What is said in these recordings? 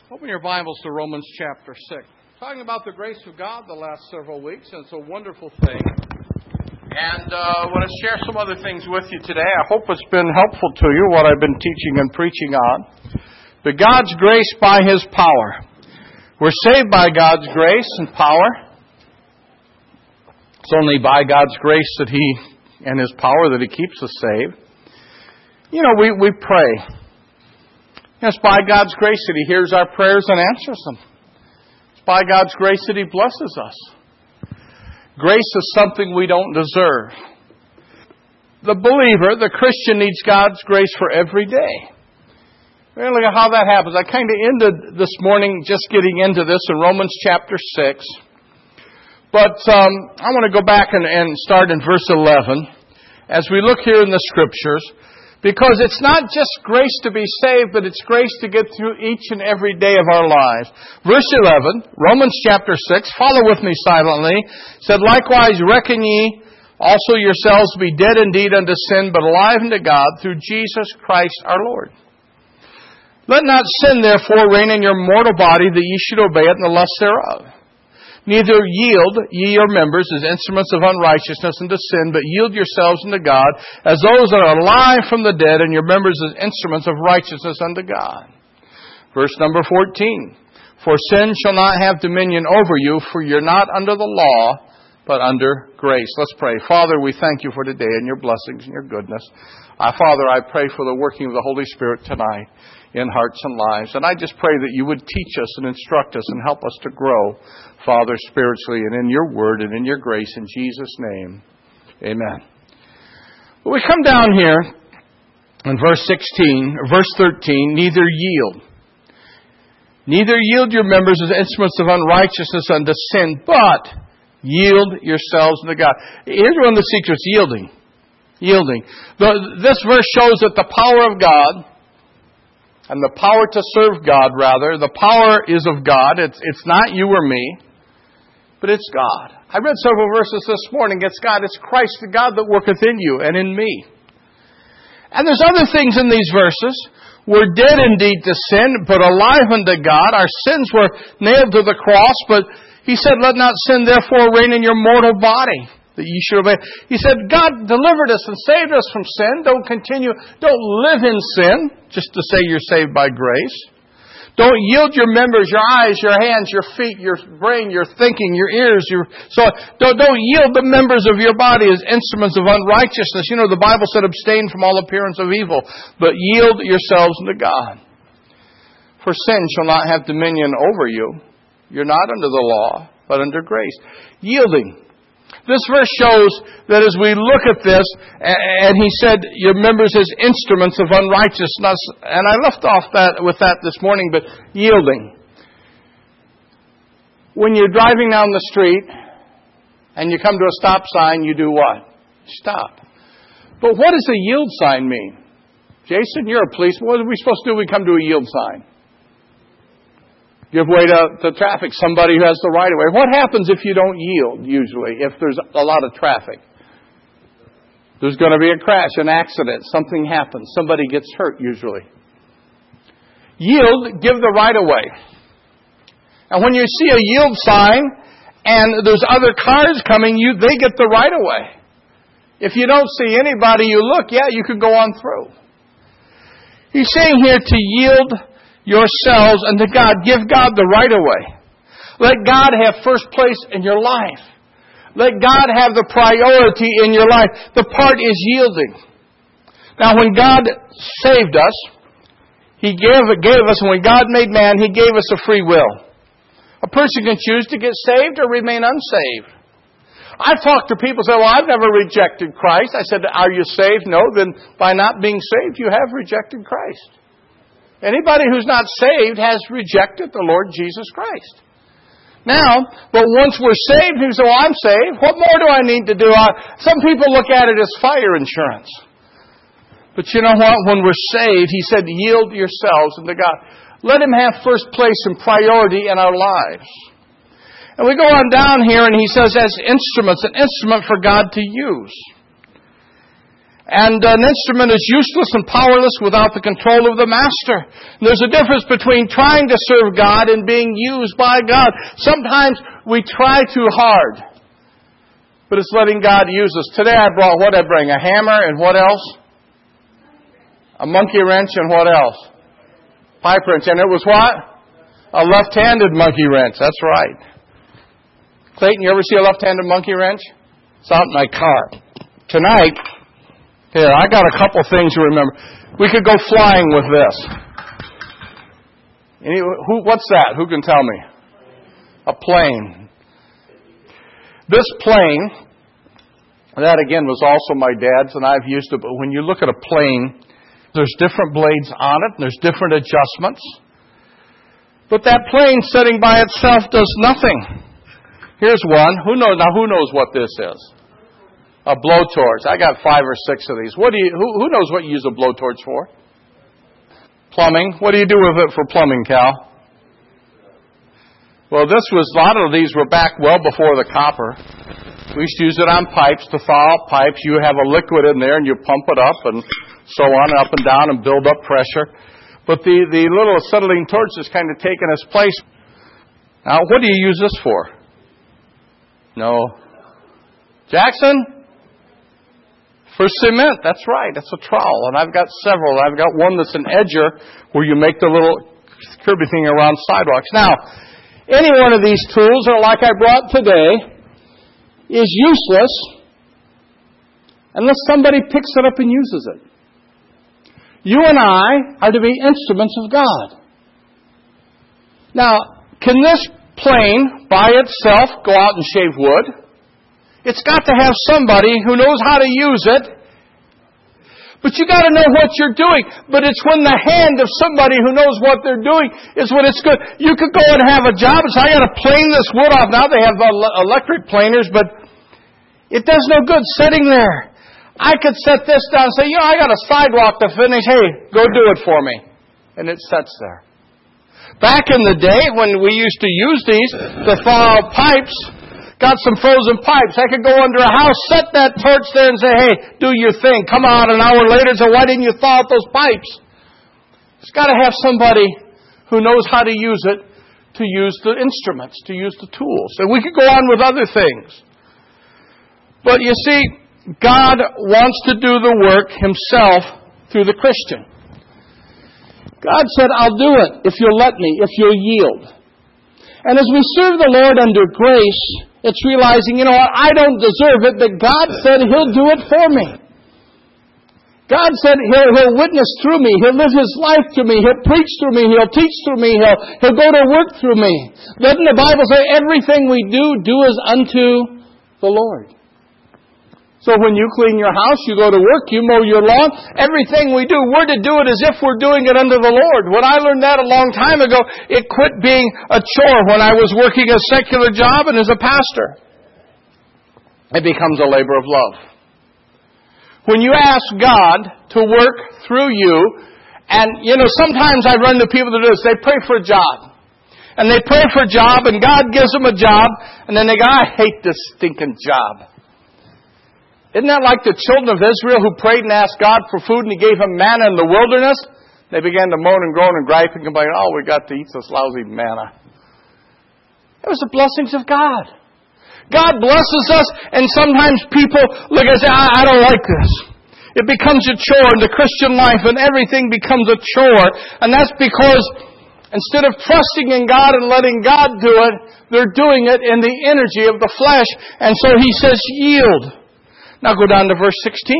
Open your Bibles to Romans chapter 6. Talking about the grace of God the last several weeks, and it's a wonderful thing. And I want to share some other things with you today. I hope it's been helpful to you, what I've been teaching and preaching on. But God's grace by His power. We're saved by God's grace and power. It's only by God's grace that He and His power that He keeps us saved. You know, we pray. It's by God's grace that He hears our prayers and answers them. It's by God's grace that He blesses us. Grace is something we don't deserve. The believer, the Christian, needs God's grace for every day. Look at how that happens. I kind of ended this morning just getting into this in Romans chapter 6. But I want to go back and start in verse 11 as we look here in the Scriptures. Because it's not just grace to be saved, but it's grace to get through each and every day of our lives. Verse 11, Romans chapter 6, follow with me silently, said, Likewise reckon ye also yourselves to be dead indeed unto sin, but alive unto God through Jesus Christ our Lord. Let not sin therefore reign in your mortal body, that ye should obey it in the lust thereof. Neither yield ye your members as instruments of unrighteousness unto sin, but yield yourselves unto God as those that are alive from the dead, and your members as instruments of righteousness unto God. Verse number 14. For sin shall not have dominion over you, for you're not under the law, but under grace. Let's pray. Father, we thank you for today and your blessings and your goodness. Father, I pray for the working of the Holy Spirit tonight in hearts and lives. And I just pray that you would teach us and instruct us and help us to grow, Father, spiritually and in your word and in your grace. In Jesus' name, amen. Well, we come down here in verse 13, Neither yield your members as instruments of unrighteousness unto sin, but yield yourselves unto God. Here's one of the secrets, yielding. This verse shows that the power of God, and the power to serve God, rather, the power is of God. It's not you or me, but it's God. I read several verses this morning. It's God. It's Christ, the God that worketh in you and in me. And there's other things in these verses. We're dead indeed to sin, but alive unto God. Our sins were nailed to the cross, but He said, Let not sin therefore reign in your mortal body, that ye should obey. He said, God delivered us and saved us from sin. Don't live in sin, just to say you're saved by grace. Don't yield your members, your eyes, your hands, your feet, your brain, your thinking, your ears. Don't yield the members of your body as instruments of unrighteousness. You know, the Bible said, abstain from all appearance of evil, but yield yourselves unto God. For sin shall not have dominion over you. You're not under the law, but under grace. Yielding. This verse shows that as we look at this, and he said, your members as instruments of unrighteousness, and I left off with that this morning, but yielding. When you're driving down the street, and you come to a stop sign, you do what? Stop. But what does a yield sign mean? Jason, you're a policeman. What are we supposed to do when we come to a yield sign? Give way to traffic, somebody who has the right of way. What happens if you don't yield, usually, if there's a lot of traffic? There's going to be a crash, an accident, something happens, somebody gets hurt, usually. Yield, give the right of way. And when you see a yield sign and there's other cars coming, they get the right of way. If you don't see anybody, you look, you can go on through. He's saying here to yield yourselves unto God. Give God the right of way. Let God have first place in your life. Let God have the priority in your life. The part is yielding. Now, when God saved us, He gave us, and when God made man, He gave us a free will. A person can choose to get saved or remain unsaved. I've talked to people who say, well, I've never rejected Christ. I said, are you saved? No, then by not being saved, you have rejected Christ. Anybody who's not saved has rejected the Lord Jesus Christ. Now, but once we're saved, people say, well, I'm saved. What more do I need to do? Some people look at it as fire insurance. But you know what? When we're saved, He said, yield yourselves unto God. Let Him have first place and priority in our lives. And we go on down here and He says, as instruments, an instrument for God to use. And an instrument is useless and powerless without the control of the master. And there's a difference between trying to serve God and being used by God. Sometimes we try too hard, but it's letting God use us. Today I brought, what did I bring? A hammer and what else? A monkey wrench and what else? Pipe wrench. And it was what? A left-handed monkey wrench. That's right. Clayton, you ever see a left-handed monkey wrench? It's out in my car. Tonight, here, I got a couple things to remember. We could go flying with this. What's that? Who can tell me? A plane. This plane, that again was also my dad's, and I've used it, but when you look at a plane, there's different blades on it, and there's different adjustments. But that plane sitting by itself does nothing. Here's one. Who knows what this is? A blowtorch. I got 5 or 6 of these. Who knows what you use a blowtorch for? Plumbing. What do you do with it for plumbing, Cal? Well, a lot of these were back well before the copper. We used to use it on pipes to thaw out pipes. You have a liquid in there and you pump it up and so on, up and down, and build up pressure. But the little acetylene torch has kind of taken its place. Now, what do you use this for? No. Jackson? For cement, that's right. That's a trowel. And I've got several. I've got one that's an edger where you make the little curvy thing around sidewalks. Now, any one of these tools, or like I brought today, is useless unless somebody picks it up and uses it. You and I are to be instruments of God. Now, can this plane by itself go out and shave wood? It's got to have somebody who knows how to use it. But you got to know what you're doing. But it's when the hand of somebody who knows what they're doing is when it's good. You could go and have a job and say, I got to plane this wood off. Now they have electric planers, but it does no good sitting there. I could set this down and say, I got a sidewalk to finish. Hey, go do it for me. And it sits there. Back in the day when we used to use these to thaw out pipes, got some frozen pipes. I could go under a house, set that torch there and say, hey, do your thing. Come out an hour later and say, why didn't you thaw out those pipes? It's got to have somebody who knows how to use it, to use the instruments, to use the tools. And we could go on with other things. But you see, God wants to do the work Himself through the Christian. God said, I'll do it if you'll let me, if you'll yield. And as we serve the Lord under grace, it's realizing, I don't deserve it, but God said He'll do it for me. God said He'll witness through me. He'll live His life through me. He'll preach through me. He'll teach through me. He'll go to work through me. Doesn't the Bible say everything we do as unto the Lord? So when you clean your house, you go to work, you mow your lawn, everything we do, we're to do it as if we're doing it unto the Lord. When I learned that a long time ago, it quit being a chore when I was working a secular job and as a pastor. It becomes a labor of love. When you ask God to work through you, and sometimes I run into people that do this, they pray for a job. And they pray for a job, and God gives them a job, and then they go, I hate this stinking job. Isn't that like the children of Israel who prayed and asked God for food and He gave them manna in the wilderness? They began to moan and groan and gripe and complain, we got to eat this lousy manna. It was the blessings of God. God blesses us, and sometimes people look and say, I don't like this. It becomes a chore in the Christian life, and everything becomes a chore. And that's because instead of trusting in God and letting God do it, they're doing it in the energy of the flesh. And so He says, yield. Now go down to verse 16.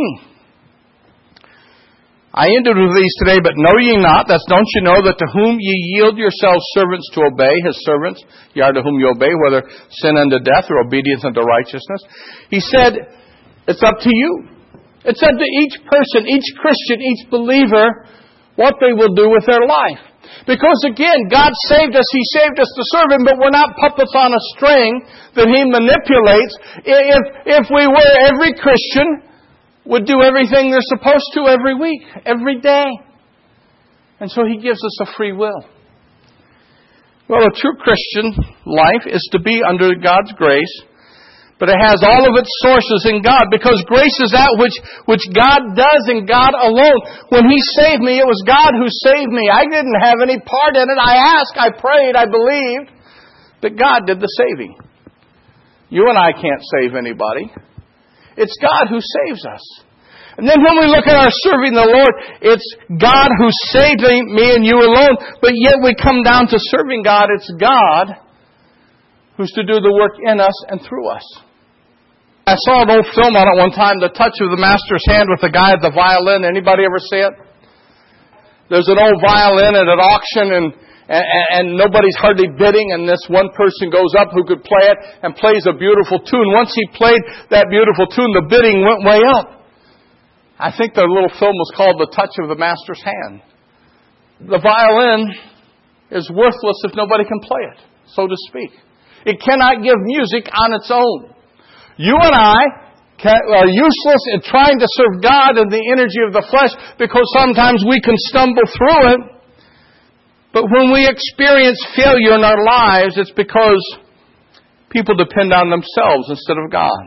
I ended with these today, but know ye not, don't you know that to whom ye yield yourselves servants to obey, His servants, ye are to whom you obey, whether sin unto death or obedience unto righteousness. He said, it's up to you. It's up to each person, each Christian, each believer, what they will do with their life. Because again, God saved us. He saved us to serve Him, but we're not puppets on a string that He manipulates. If we were, every Christian would do everything they're supposed to every week, every day. And so He gives us a free will. Well, a true Christian life is to be under God's grace, But it has all of its sources in God, because grace is that which God does and God alone. When He saved me, it was God who saved me. I didn't have any part in it. I asked, I prayed, I believed. But God did the saving. You and I can't save anybody. It's God who saves us. And then when we look at our serving the Lord, it's God who saved me and you alone. But yet we come down to serving God. It's God who's to do the work in us and through us. I saw an old film on it one time, The Touch of the Master's Hand, with the guy at the violin. Anybody ever see it? There's an old violin at an auction, and nobody's hardly bidding, and this one person goes up who could play it and plays a beautiful tune. Once he played that beautiful tune, the bidding went way up. I think the little film was called The Touch of the Master's Hand. The violin is worthless if nobody can play it, so to speak. It cannot give music on its own. You and I are useless in trying to serve God in the energy of the flesh, because sometimes we can stumble through it. But when we experience failure in our lives, it's because people depend on themselves instead of God.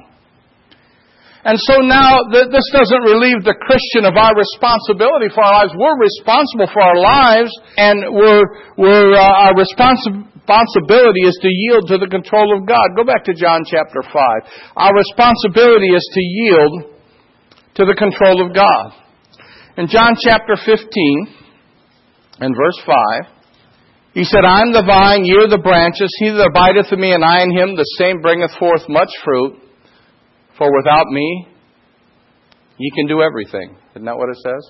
And so now, this doesn't relieve the Christian of our responsibility for our lives. We're responsible for our lives, and our responsibility is to yield to the control of God. Go back to John chapter 5. Our responsibility is to yield to the control of God. In John chapter 15, and verse 5, He said, I am the vine, ye are the branches. He that abideth in me, and I in him, the same bringeth forth much fruit. For without me, ye can do everything. Isn't that what it says?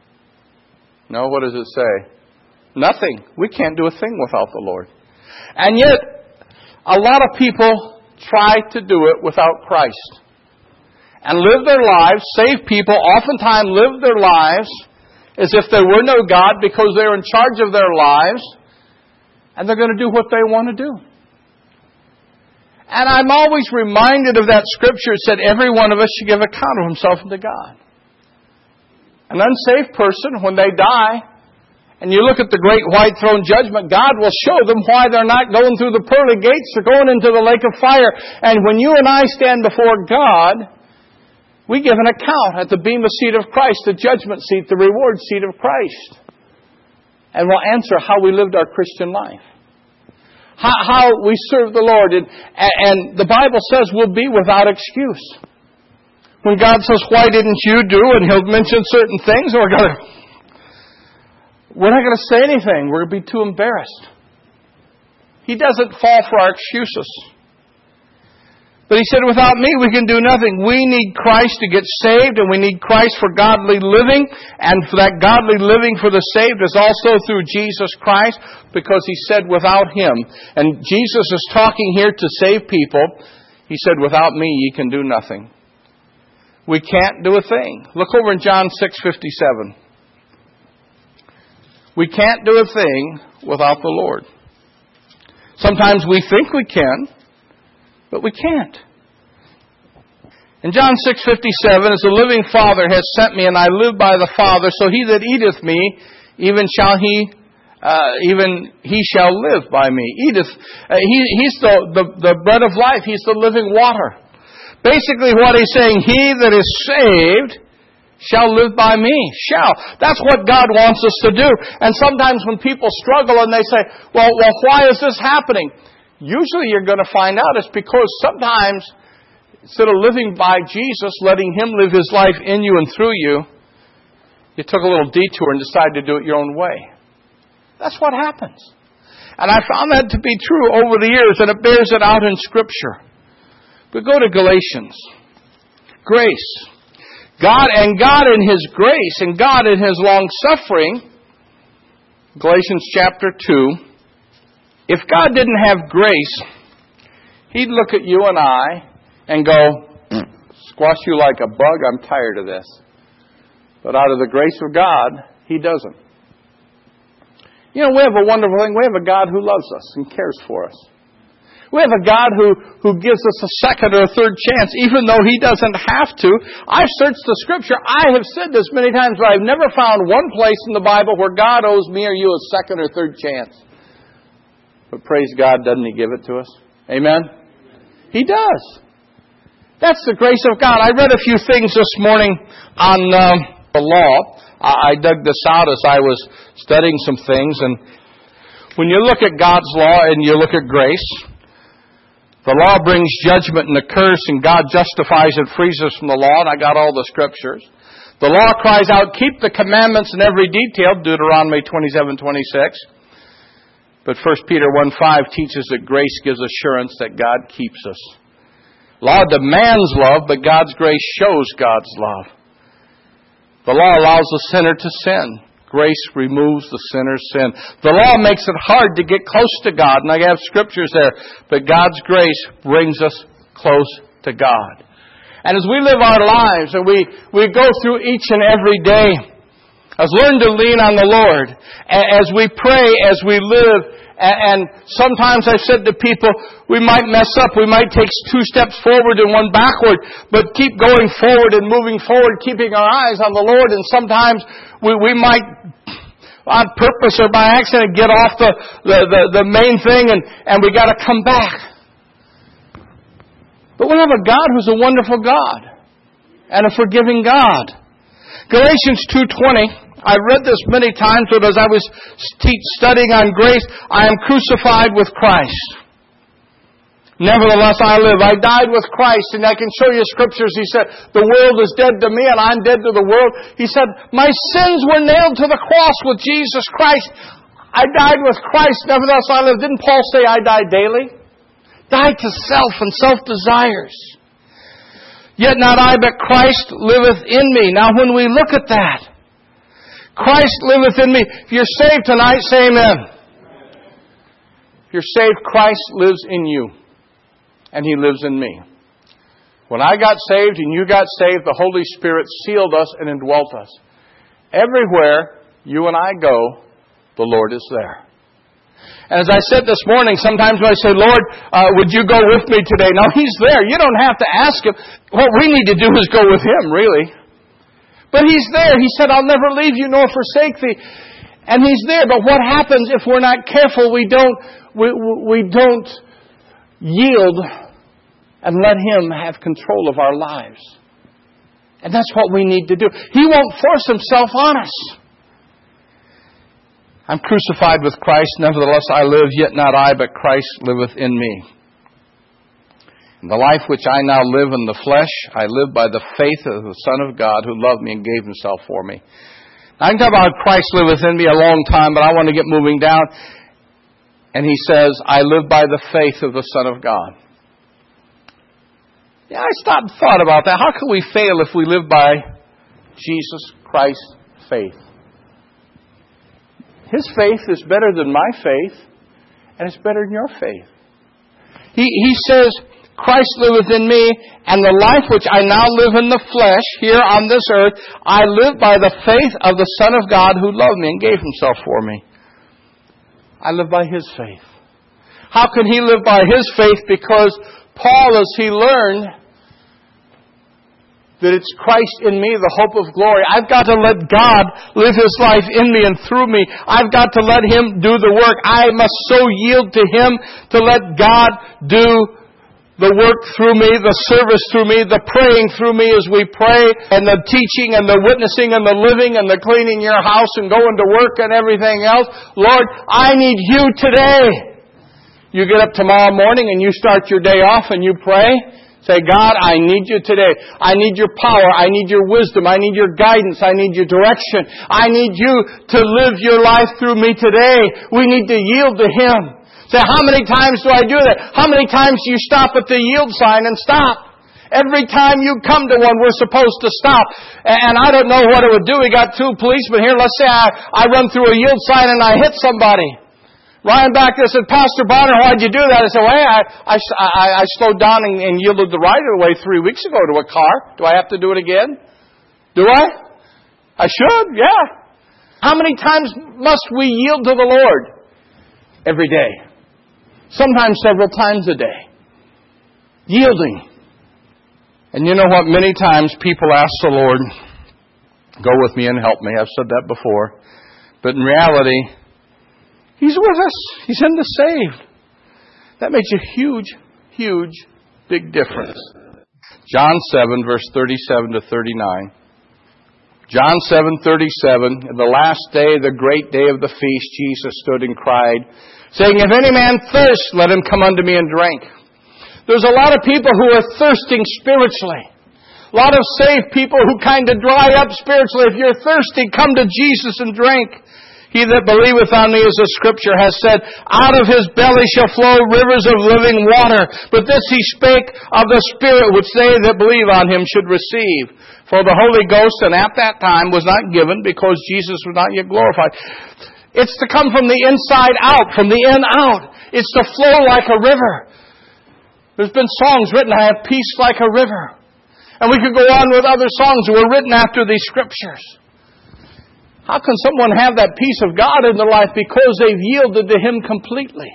No, what does it say? Nothing. We can't do a thing without the Lord. And yet, a lot of people try to do it without Christ. And live their lives, saved people oftentimes live their lives as if there were no God, because they're in charge of their lives, and they're going to do what they want to do. And I'm always reminded of that scripture that said every one of us should give account of himself unto God. An unsaved person, when they die, and you look at the great white throne judgment, God will show them why they're not going through the pearly gates. They're going into the lake of fire. And when you and I stand before God, we give an account at the bema seat of Christ, the judgment seat, the reward seat of Christ. And we'll answer how we lived our Christian life. How we serve the Lord. And the Bible says we'll be without excuse. When God says, why didn't you do? And He'll mention certain things, and we're not going to say anything. We're going to be too embarrassed. He doesn't fall for our excuses. But He said, without me, we can do nothing. We need Christ to get saved, and we need Christ for godly living. And for that godly living for the saved is also through Jesus Christ, because He said, without Him. And Jesus is talking here to save people. He said, without me, ye can do nothing. We can't do a thing. Look over in John 6:57. We can't do a thing without the Lord. Sometimes we think we can, but we can't. In John 6:57, as the living Father has sent me, and I live by the Father, so he that eateth me, even he shall live by me. He's the bread of life. He's the living water. Basically what he's saying, he that is saved shall live by me. Shall. That's what God wants us to do. And sometimes when people struggle and they say, well, why is this happening? Usually you're going to find out it's because sometimes, instead of living by Jesus, letting Him live His life in you and through you, you took a little detour and decided to do it your own way. That's what happens. And I found that to be true over the years, and it bears it out in Scripture. But go to Galatians. Grace. God in His grace and God in His long-suffering. Galatians chapter 2. If God didn't have grace, He'd look at you and I and go, squash you like a bug, I'm tired of this. But out of the grace of God, He doesn't. You know, we have a wonderful thing. We have a God who loves us and cares for us. We have a God who gives us a second or a third chance, even though He doesn't have to. I've searched the Scripture. I have said this many times, but I've never found one place in the Bible where God owes me or you a second or third chance. But praise God, doesn't He give it to us? Amen? He does. That's the grace of God. I read a few things this morning on the law. I dug this out as I was studying some things. And when you look at God's law and you look at grace, the law brings judgment and a curse, and God justifies and frees us from the law. And I got all the scriptures. The law cries out, keep the commandments in every detail, Deuteronomy 27:26. But 1 Peter 1:5 teaches that grace gives assurance that God keeps us. Law demands love, but God's grace shows God's love. The law allows the sinner to sin. Grace removes the sinner's sin. The law makes it hard to get close to God, and I have scriptures there, but God's grace brings us close to God. And as we live our lives and we go through each and every day, let's learn to lean on the Lord. As we pray, as we live, and sometimes I've said to people, we might mess up, we might take 2 steps forward and 1 backward, but keep going forward and moving forward, keeping our eyes on the Lord. And sometimes we might, on purpose or by accident, get off the main thing, and we got to come back. But we have a God who's a wonderful God and a forgiving God. Galatians 2:20. I read this many times, but as I was studying on grace, I am crucified with Christ. Nevertheless, I live. I died with Christ, and I can show you scriptures. He said, the world is dead to me, and I'm dead to the world. He said, my sins were nailed to the cross with Jesus Christ. I died with Christ. Nevertheless, I live. Didn't Paul say I die daily? Died to self and self-desires. Yet not I, but Christ liveth in me. Now, when we look at that, Christ liveth in me. If you're saved tonight, say amen. If you're saved, Christ lives in you. And He lives in me. When I got saved and you got saved, the Holy Spirit sealed us and indwelt us. Everywhere you and I go, the Lord is there. And as I said this morning, sometimes when I say, Lord, would you go with me today? Now, He's there. You don't have to ask Him. What we need to do is go with Him, really. But He's there. He said, I'll never leave you nor forsake thee. And He's there. But what happens if we're not careful? We don't yield and let Him have control of our lives. And that's what we need to do. He won't force Himself on us. I'm crucified with Christ, nevertheless I live, yet not I, but Christ liveth in me. In the life which I now live in the flesh, I live by the faith of the Son of God who loved me and gave Himself for me. Now, I can talk about Christ liveth in me a long time, but I want to get moving down. And he says, I live by the faith of the Son of God. Yeah, I stopped and thought about that. How can we fail if we live by Jesus Christ's faith? His faith is better than my faith, and it's better than your faith. He says, Christ liveth in me, and the life which I now live in the flesh, here on this earth, I live by the faith of the Son of God who loved me and gave Himself for me. I live by His faith. How can he live by his faith? Because Paul, as he learned that it's Christ in me, the hope of glory. I've got to let God live His life in me and through me. I've got to let Him do the work. I must so yield to Him to let God do the work through me, the service through me, the praying through me as we pray, and the teaching and the witnessing and the living and the cleaning your house and going to work and everything else. Lord, I need You today. You get up tomorrow morning and you start your day off and you pray. Say, God, I need You today. I need Your power. I need Your wisdom. I need Your guidance. I need Your direction. I need You to live Your life through me today. We need to yield to Him. Say, how many times do I do that? How many times do you stop at the yield sign and stop? Every time you come to one, we're supposed to stop. And I don't know what it would do. We got two policemen here. Let's say I run through a yield sign and I hit somebody. Ryan back there said, Pastor Bonner, why'd you do that? I said, well, I slowed down and yielded the right of way 3 weeks ago to a car. Do I have to do it again? Do I? I should, yeah. How many times must we yield to the Lord? Every day. Sometimes several times a day. Yielding. And you know what? Many times people ask the Lord, go with me and help me. I've said that before. But in reality, He's with us. He's in the saved. That makes a huge, huge, big difference. John 7, verse 37 to 39. John 7:37, in the last day, the great day of the feast, Jesus stood and cried, saying, if any man thirst, let him come unto me and drink. There's a lot of people who are thirsting spiritually. A lot of saved people who kind of dry up spiritually. If you're thirsty, come to Jesus and drink. He that believeth on me, as the Scripture has said, out of his belly shall flow rivers of living water. But this he spake of the Spirit, which they that believe on him should receive. For the Holy Ghost, and at that time, was not given, because Jesus was not yet glorified. It's to come from the inside out, from the in out. It's to flow like a river. There's been songs written, I have peace like a river. And we could go on with other songs that were written after these Scriptures. How can someone have that peace of God in their life? Because they've yielded to Him completely.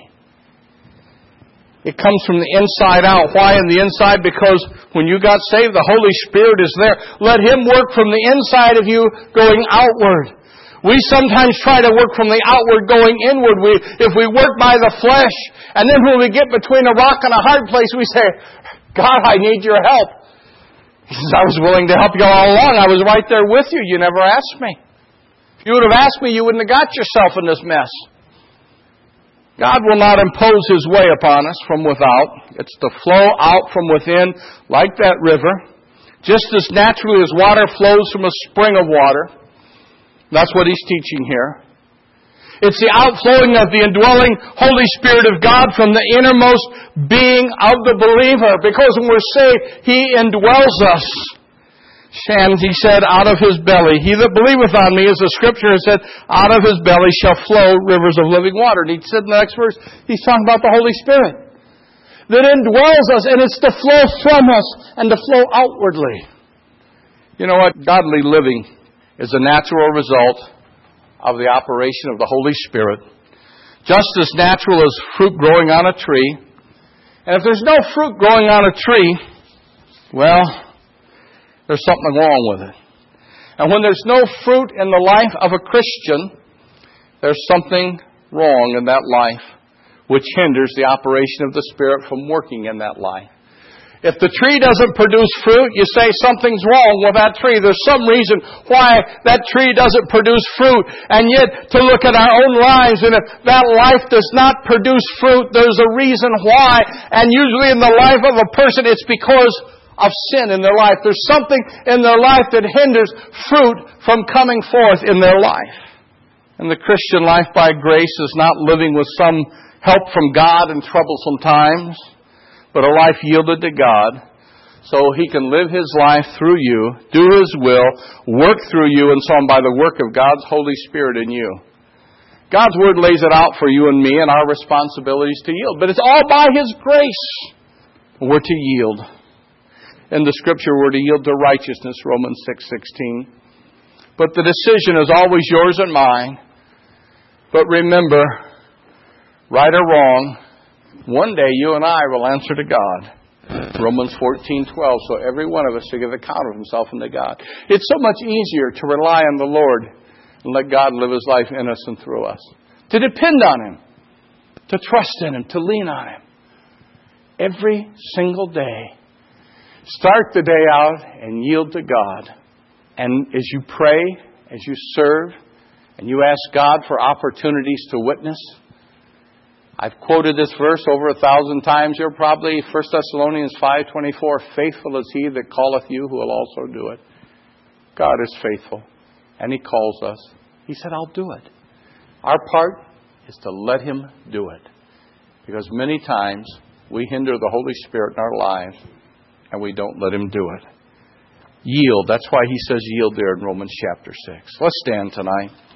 It comes from the inside out. Why in the inside? Because when you got saved, the Holy Spirit is there. Let Him work from the inside of you going outward. We sometimes try to work from the outward going inward. If we work by the flesh, and then when we get between a rock and a hard place, we say, God, I need your help. He says, I was willing to help you all along. I was right there with you. You never asked me. If you would have asked me, you wouldn't have got yourself in this mess. God will not impose His way upon us from without. It's to flow out from within like that river. Just as naturally as water flows from a spring of water. That's what He's teaching here. It's the outflowing of the indwelling Holy Spirit of God from the innermost being of the believer. Because when we're saved, He indwells us. And He said, out of His belly, he that believeth on me, as the Scripture has said, out of His belly shall flow rivers of living water. And He said in the next verse, He's talking about the Holy Spirit that indwells us, and it's to flow from us and to flow outwardly. You know what? Godly living is a natural result of the operation of the Holy Spirit. Just as natural as fruit growing on a tree. And if there's no fruit growing on a tree, well, there's something wrong with it. And when there's no fruit in the life of a Christian, there's something wrong in that life, which hinders the operation of the Spirit from working in that life. If the tree doesn't produce fruit, you say something's wrong with that tree. There's some reason why that tree doesn't produce fruit. And yet, to look at our own lives, and if that life does not produce fruit, there's a reason why. And usually in the life of a person, it's because of sin in their life. There's something in their life that hinders fruit from coming forth in their life. And the Christian life by grace is not living with some help from God in troublesome times, but a life yielded to God so He can live His life through you, do His will, work through you, and so on by the work of God's Holy Spirit in you. God's Word lays it out for you and me and our responsibilities to yield. But it's all by His grace. We're to yield. In the Scripture, we're to yield to righteousness, Romans 6:16. But the decision is always yours and mine. But remember, right or wrong, one day you and I will answer to God. Romans 14:12. So every one of us should give account of himself unto God. It's so much easier to rely on the Lord and let God live His life in us and through us. To depend on Him. To trust in Him. To lean on Him. Every single day. Start the day out and yield to God. And as you pray, as you serve, and you ask God for opportunities to witness. I've quoted this verse over 1,000 times here probably. 1 Thessalonians 5:24. Faithful is He that calleth you, who will also do it. God is faithful. And He calls us. He said, I'll do it. Our part is to let Him do it. Because many times we hinder the Holy Spirit in our lives. And we don't let Him do it. Yield. That's why He says yield there in Romans chapter 6. Let's stand tonight.